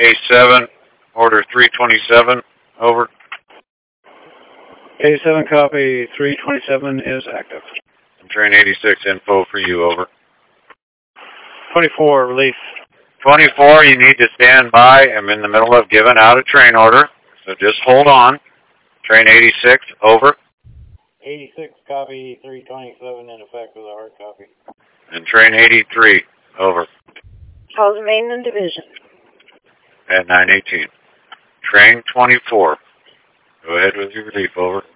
A7, order 327, over. A7, copy. 327 is active. And train 86, info for you, over. 24, release. 24, you need to stand by. I'm in the middle of giving out a train order, so just hold on. Train 86, over. 86, copy. 327 in effect with a hard copy. And train 83, over. Calls maintenance division. At 918. Train 24. Go ahead with your relief, over.